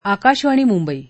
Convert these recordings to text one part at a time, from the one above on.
आकाशवाणी मुंबई.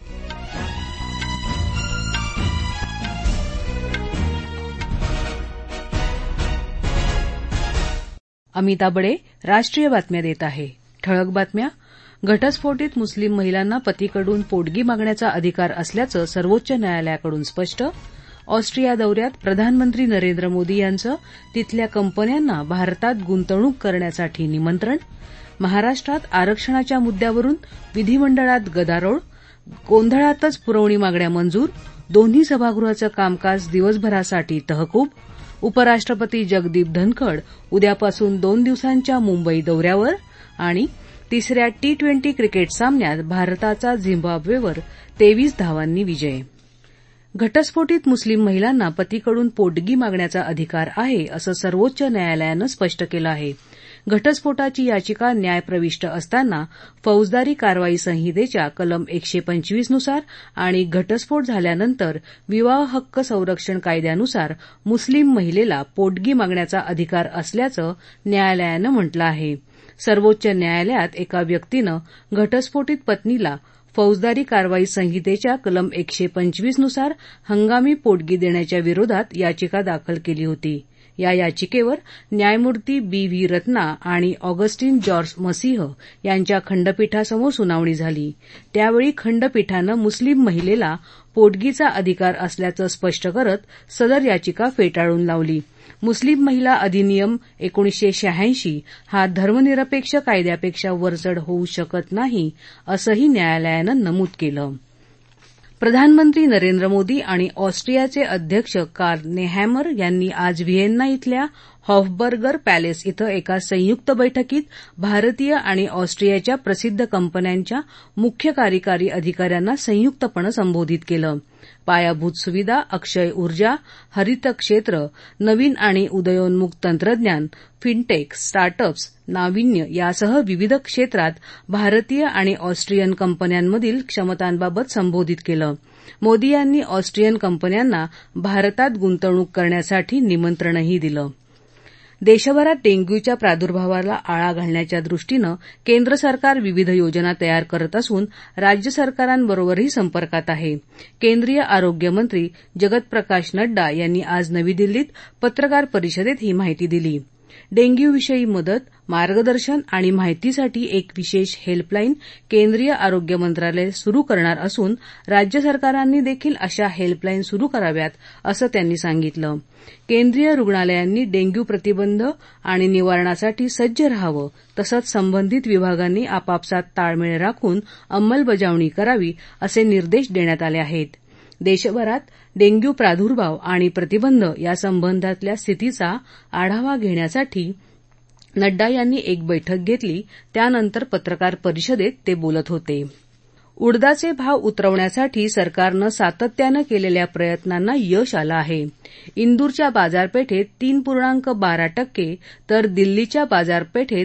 अमिता बडे राष्ट्रीय बातम्या देत आहे. ठळक बातम्या. घटस्फोटीत मुस्लिम महिलांना पतीकडून पोटगी मागण्याचा अधिकार असल्याचं सर्वोच्च न्यायालयाकडून स्पष्ट. ऑस्ट्रिया दौऱ्यात प्रधानमंत्री नरेंद्र मोदी यांचं तिथल्या कंपन्यांना भारतात गुंतवणूक करण्यासाठी निमंत्रण. महाराष्ट्रात आरक्षणाच्या मुद्द्यावरून विधिमंडळात गदारोळ. गोंधळातच पुरवणी मागण्या मंजूर. दोन्ही सभागृहाचं कामकाज दिवसभरासाठी तहकूब. उपराष्ट्रपती जगदीप धनखड उद्यापासून 2 दिवसांच्या मुंबई दौऱ्यावर. आणि तिसऱ्या T20 क्रिकेट सामन्यात भारताचा झिम्बाब्वेवर 23 धावांनी विजय. घटस्फोटीत मुस्लिम महिलांना पतीकडून पोटगी मागण्याचा अधिकार आहे असं सर्वोच्च न्यायालयानं स्पष्ट केलं आहे. घटस्फोटाची याचिका न्यायप्रविष्ट असताना फौजदारी कारवाई संहितेच्या कलम 125 नुसार आणि घटस्फोट झाल्यानंतर विवाह हक्क संरक्षण कायद्यानुसार मुस्लिम महिलेला पोटगी मागण्याचा अधिकार असल्याचं न्यायालयानं म्हटलं आहे. सर्वोच्च न्यायालयात एका व्यक्तीनं घटस्फोटीत पत्नीला फौजदारी कारवाई संहितेच्या कलम 125 नुसार हंगामी पोटगी देण्याच्या विरोधात याचिका दाखल केली होती. या याचिकेवर न्यायमूर्ती B.V. रत्ना आणि ऑगस्टीन जॉर्ज मसीह यांच्या खंडपीठासमोर सुनावणी झाली. त्यावेळी खंडपीठानं मुस्लिम महिलेला पोटगीचा अधिकार असल्याचं स्पष्ट करत सदर याचिका फेटाळून लावली. मुस्लिम महिला अधिनियम 1986 हा धर्मनिरपेक्ष कायद्यापेक्षा वरचढ होऊ शकत नाही असंही न्यायालयानं नमूद केलं. प्रधानमंत्री नरेंद्र मोदी आणि ऑस्ट्रियाचे अध्यक्ष कार्ल नेहॅमर यांनी आज व्हिएन्ना इथल्या हॉफबर्गर पॅलेस इथं एका संयुक्त बैठकीत भारतीय आणि ऑस्ट्रियाच्या प्रसिद्ध कंपन्यांच्या मुख्य कार्यकारी अधिकाऱ्यांना संयुक्तपणे संबोधित केलं. पायाभूत सुविधा, अक्षय ऊर्जा, हरित क्षेत्र, नवीन आणि उदयोन्मुख तंत्रज्ञान, फिनटेक, स्टार्टअप्स, नाविन्य यासह विविध क्षेत्रात भारतीय आणि ऑस्ट्रियन कंपन्यांमधील क्षमतांबाबत संबोधित केलं. मोदी यांनी ऑस्ट्रियन कंपन्यांना भारतात गुंतवणूक करण्यासाठी निमंत्रणही दिलं. देशभरात डेंग्यूच्या प्रादुर्भावाला आळा घालण्याच्या दृष्टीनं केंद्र सरकार विविध योजना तयार करत असून राज्य सरकारांबरोबरही संपर्कात आहे. केंद्रीय आरोग्य मंत्री जगत प्रकाश नड्डा यांनी आज नवी दिल्लीत पत्रकार परिषदेत ही माहिती दिली. डेंग्यूविषयी मदत, मार्गदर्शन आणि माहितीसाठी एक विशेष हेल्पलाईन केंद्रीय आरोग्य मंत्रालय सुरू करणार असून राज्य सरकारांनी देखील अशा हेल्पलाईन सुरू कराव्यात असं त्यांनी सांगितलं. केंद्रीय रुग्णालयांनी डेंग्यू प्रतिबंध आणि निवारणासाठी सज्ज राहावं तसंच संबंधित विभागांनी आपापसात ताळमेळ राखून अंमलबजावणी करावी असे निर्देश देण्यात आले आहेत. देशभरात डेंग्यू प्रादुर्भाव आणि प्रतिबंध यासंबंधातल्या स्थितीचा आढावा घेण्यासाठी नड्डा यांनी एक बैठक घेतली. त्यानंतर पत्रकार परिषदेत ते बोलत होते. उडदाचे भाव उतरवण्यासाठी सरकारनं सातत्यानं केलेल्या प्रयत्नांना यश आलं आहे. इंदूरच्या बाजारपेठेत 3.12% तर दिल्लीच्या बाजारपेठेत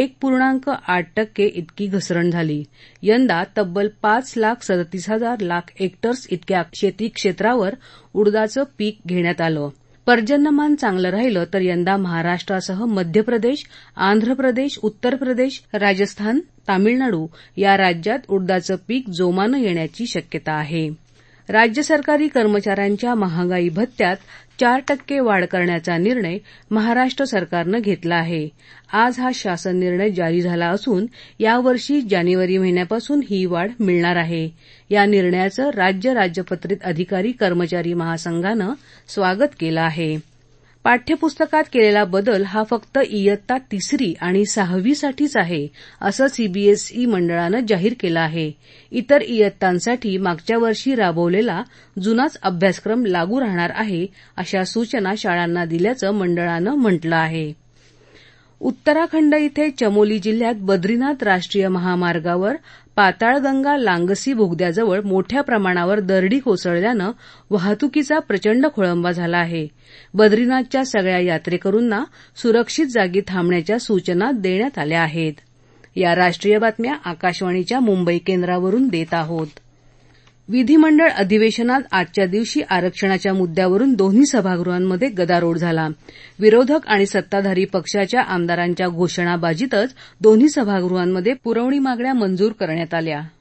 1.8% इतकी घसरण झाली. यंदा तब्बल 5,37,00,000 हेक्टर्स इतक्या शेती क्षेत्रावर उडदाचं पीक घेण्यात आलं. पर्जन्यमान चांगलं राहिलं तर यंदा महाराष्ट्रासह मध्य प्रदेश, आंध्र प्रदेश, उत्तर प्रदेश, राजस्थान, तामिळनाडू या राज्यात उडदाचं पीक जोमानं येण्याची शक्यता आहे. राज्य सरकारी कर्मचाऱ्यांच्या महागाई भत्त्यात 4% वाढ करण्याचा निर्णय महाराष्ट्र सरकारनं घेतला आहे. आज हा शासन निर्णय जारी झाला असून यावर्षी जानेवारी महिन्यापासून ही वाढ मिळणार आहे. या निर्णयाचं राज्य राजपत्रित अधिकारी कर्मचारी महासंघानं स्वागत केलं आहे. पाठ्यपुस्तकात केलेला बदल हा फक्त इयत्ता 3री आणि 6वीसाठीच आहे असं सीबीएसई मंडळानं जाहीर केलं आहे. इतर इयत्तांसाठी मागच्या वर्षी राबवलेला जुनाच अभ्यासक्रम लागू राहणार आहे अशा सूचना शाळांना दिल्याचं मंडळानं म्हटलं आहे. उत्तराखंड इथे चमोली जिल्ह्यात बद्रीनाथ राष्ट्रीय महामार्गावर पाताळगंगा लांगसी बोगद्याजवळ मोठ्या प्रमाणावर दरडी कोसळल्यानं वाहतुकीचा प्रचंड खोळंबा झाला आहे. बद्रीनाथच्या सगळ्या यात्रेकरूंना सुरक्षित जागी थांबण्याच्या सूचना देण्यात आल्या आहेत. या राष्ट्रीय बातम्या आकाशवाणीच्या मुंबई केंद्रावरून देत आहोत. विधिमंडळ अधिवेशनात आजच्या दिवशी आरक्षणाच्या मुद्द्यावरून दोन्ही सभागृहांमध्ये गदारोळ झाला. विरोधक आणि सत्ताधारी पक्षाच्या आमदारांच्या घोषणाबाजीतच दोन्ही सभागृहांमध्ये पुरवणी मागण्या मंजूर करण्यात आल्या.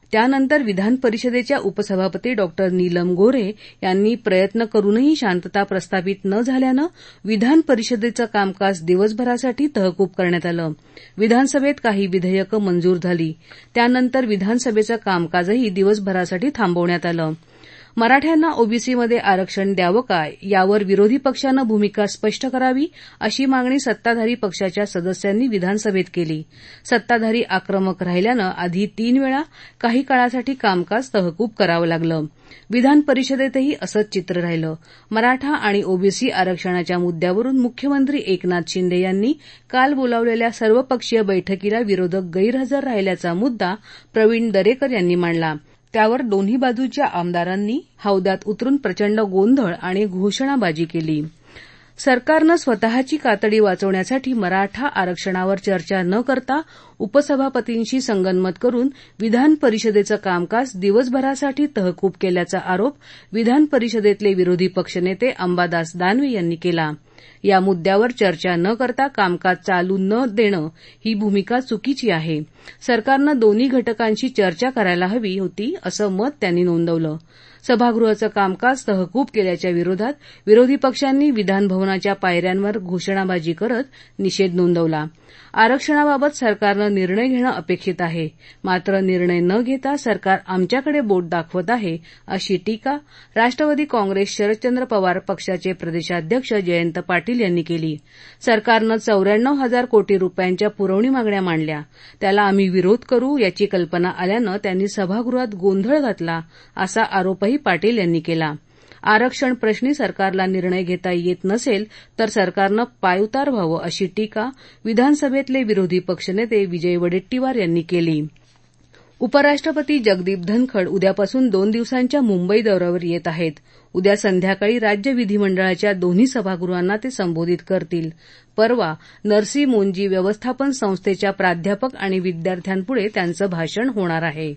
त्यानंतर विधान परिषदेच्या उपसभापती डॉ नीलम गोऱ्हे यांनी प्रयत्न करूनही शांतता प्रस्थापित न झाल्यानं विधान परिषदेचं कामकाज दिवसभरासाठी तहकूब करण्यात आलं. विधानसभेत काही विधेयकं मंजूर झाली. त्यानंतर विधानसभेचं कामकाजही दिवसभरासाठी थांबवण्यात आलं. मराठ्यांना ओबीसीमध्ये आरक्षण द्यावं काय यावर विरोधी पक्षानं भूमिका स्पष्ट करावी अशी मागणी सत्ताधारी पक्षाच्या सदस्यांनी विधानसभेत केली. सत्ताधारी आक्रमक राहिल्यानं आधी 3 वेळा काही काळासाठी कामकाज तहकूब करावं लागलं. विधान परिषदेतही असंच चित्र राहिलं. मराठा आणि ओबीसी आरक्षणाच्या मुद्द्यावरून मुख्यमंत्री एकनाथ शिंदे यांनी काल बोलावलेल्या सर्वपक्षीय बैठकीला विरोधक गैरहजर राहिल्याचा मुद्दा प्रवीण दरेकर यांनी मांडला. त्यावर दोन्ही बाजूच्या आमदारांनी हौद्यात उतरून प्रचंड गोंधळ आणि घोषणाबाजी केली. सरकारनं स्वतःची कातडी वाचवण्यासाठी मराठा आरक्षणावर चर्चा न करता उपसभापतींशी संगनमत करून विधान परिषदेचं कामकाज दिवसभरासाठी तहकूब केल्याचा आरोप विधान परिषदेतले विरोधी पक्षनेते अंबादास दानवे यांनी केला. या मुद्द्यावर चर्चा न करता कामकाज चालू न देणं ही भूमिका चुकीची आहे. सरकारनं दोन्ही घटकांशी चर्चा करायला हवी होती असं मत त्यांनी नोंदवलं. सभागृहाचं कामकाज तहकूब केल्याच्या विरोधात विरोधी पक्षांनी विधानभवनाच्या पायऱ्यांवर घोषणाबाजी करत निषेध नोंदवला. आरक्षणाबाबत सरकारनं निर्णय घेणं अपेक्षित आहे, मात्र निर्णय न घेता सरकार आमच्याकडे बोट दाखवत आहे अशी टीका राष्ट्रवादी काँग्रेस शरदचंद्र पवार पक्षाचे प्रदेशाध्यक्ष जयंत पाटील यांनी केली. सरकारनं 94,000 कोटी रुपयांच्या पुरवणी मागण्या मांडल्या, त्याला आम्ही विरोध करू याची कल्पना आल्यानं त्यांनी सभागृहात गोंधळ घातला असा आरोपही पाटील यांनी केला. आरक्षण प्रश्नी सरकारला निर्णय घेता येत नसेल तर सरकारनं पायउतार व्हावं अशी टीका विधानसभेतले विरोधी पक्षनेते विजय वडेट्टीवार यांनी केली. उपराष्ट्रपती जगदीप धनखड उद्यापासून 2 दिवसांच्या मुंबई दौऱ्यावर येत आहेत. उद्या संध्याकाळी राज्य विधिमंडळाच्या दोन्ही सभागृहांना ते संबोधित करतील. परवा नरसी मोंजी व्यवस्थापन संस्थेच्या प्राध्यापक आणि विद्यार्थ्यांपुढे त्यांचं भाषण होणार आहे.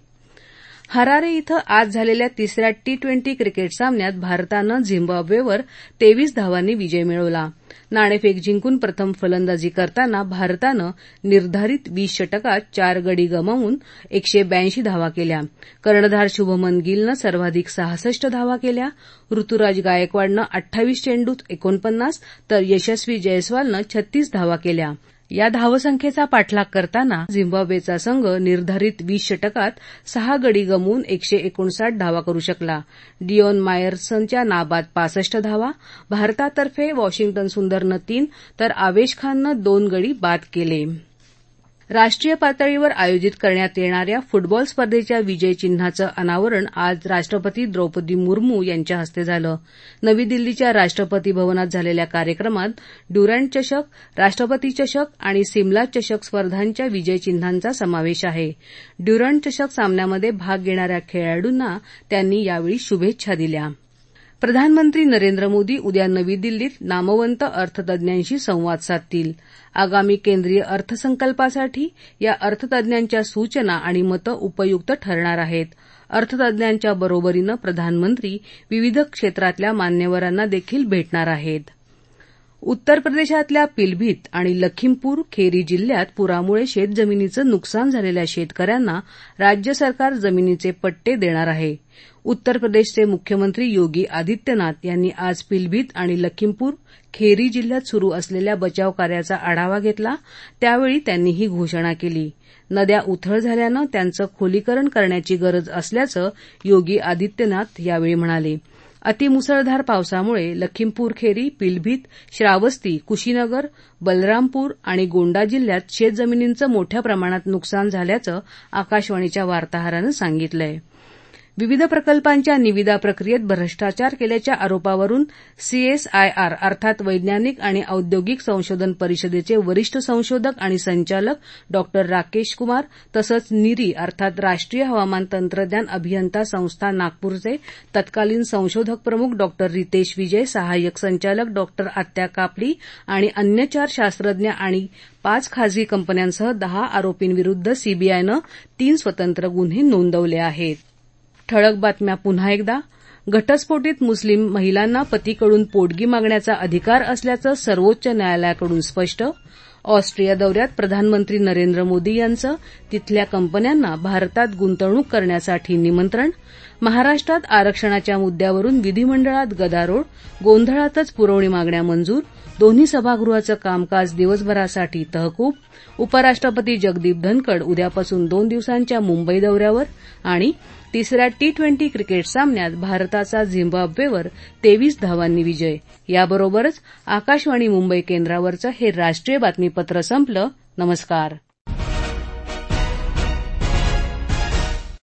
हरारे इथं आज झालेल्या तिसऱ्या T20 क्रिकेट सामन्यात भारतानं झिम्बाब्वेवर 23 धावांनी विजय मिळवला. नाणेफेक जिंकून प्रथम फलंदाजी करताना भारतानं निर्धारित 20 षटकात 4 गडी गमावून 182 धावा केल्या. कर्णधार शुभमन गिलनं सर्वाधिक 66 धावा केल्या. ऋतुराज गायकवाडनं 28 चेंडूत 49 तर यशस्वी जयस्वालनं 36 धावा केल्या. या धावसंख्येचा पाठलाग करताना झिम्बाब्वेचा संघ निर्धारित 20 षटकात 6 गडी गमवून 159 धावा करू शकला. डिऑन मायरसनच्या नाबाद 65 धावा. भारतातर्फे वॉशिंग्टन सुंदरनं 3 तर आवेश खाननं 2 गडी बाद केले. राष्ट्रीय पातळीवर आयोजित करण्यात येणाऱ्या फुटबॉल स्पर्धेच्या विजय चिन्हाचं अनावरण आज राष्ट्रपती द्रौपदी मुर्मू यांच्या हस्ते झालं. नवी दिल्लीच्या राष्ट्रपती भवनात झालेल्या कार्यक्रमात ड्युरँड चषक, राष्ट्रपती चषक आणि सिमला चषक स्पर्धांच्या विजय चिन्हांचा समावेश आहे. ड्युरँड चषक सामन्यामध्ये भाग घेणाऱ्या खेळाडूंना त्यांनी यावेळी शुभेच्छा दिल्या. प्रधानमंत्री नरेंद्र मोदी उद्या नवी दिल्लीत नामवंत अर्थतज्ञांशी संवाद साधतील. आगामी केंद्रीय अर्थसंकल्पासाठी या अर्थतज्ञांच्या सूचना आणि मतं उपयुक्त ठरणार आहेत. अर्थतज्ञांच्या बरोबरीनं प्रधानमंत्री विविध क्षेत्रातल्या मान्यवरांना देखील भेटणार आहेत. उत्तर प्रदेशातल्या पिलभीत आणि लखीमपूर खेरी जिल्ह्यात पुरामुळे शेतजमिनीचं नुकसान झालेल्या शेतकऱ्यांना राज्य सरकार जमिनीचे पट्टे देणार आहे. उत्तर प्रदेशचे मुख्यमंत्री योगी आदित्यनाथ यांनी आज पिलभीत आणि लखीमपूर खेरी जिल्ह्यात सुरू असलेल्या बचाव कार्याचा आढावा घेतला. त्यावेळी त्यांनी ही घोषणा केली. नद्या उथळ झाल्यानं त्यांचं खोलीकरण करण्याची गरज असल्याचं योगी आदित्यनाथ यावेळी म्हणाले. अतिमुसळधार पावसामुळे लखीमपूर खेरी, पिलभीत, श्रावस्ती, कुशीनगर, बलरामपूर आणि गोंडा जिल्ह्यात शेतजमिनींचं मोठ्या प्रमाणात नुकसान झाल्याचं आकाशवाणीच्या वार्ताहरानं सांगितलंय. विविध प्रकल्पांच्या निविदा प्रक्रियेत भ्रष्टाचार केल्याच्या आरोपावरून CSIR अर्थात वैज्ञानिक आणि औद्योगिक संशोधन परिषदेचे वरिष्ठ संशोधक आणि संचालक डॉ राकेश कुमार तसंच निरी अर्थात राष्ट्रीय हवामान तंत्रज्ञान अभियंता संस्था नागपूरचे तत्कालीन संशोधक प्रमुख डॉ रितेश विजय, सहाय्यक संचालक डॉ आत्या कापडी आणि अन्य 4 शास्त्रज्ञ आणि 5 खासगी कंपन्यांसह 10 आरोपींविरुद्ध सीबीआयनं 3 स्वतंत्र गुन्हे नोंदवले आहेत. ठळक बातम्या पुन्हा एकदा. घटस्फोटीत मुस्लिम महिलांना पतीकडून पोटगी मागण्याचा अधिकार असल्याचं सर्वोच्च न्यायालयाकडून स्पष्ट. ऑस्ट्रिया दौऱ्यात प्रधानमंत्री नरेंद्र मोदी यांचं तिथल्या कंपन्यांना भारतात गुंतवणूक करण्यासाठी निमंत्रण. महाराष्ट्रात आरक्षणाच्या मुद्द्यावरून विधिमंडळात गदारोळ, गोंधळातच पुरवणी मागण्या मंजूर. दोन्ही सभागृहाचं कामकाज दिवसभरासाठी तहकूब. उपराष्ट्रपती जगदीप धनखड उद्यापासून 2 दिवसांच्या मुंबई दौऱ्यावर. आणि तिसऱ्या T20 क्रिकेट सामन्यात भारताचा झिम्बाब्वेवर 23 धावांनी विजय. याबरोबरच आकाशवाणी मुंबई केंद्रावरचं हे राष्ट्रीय बातमीपत्र संपलं. नमस्कार.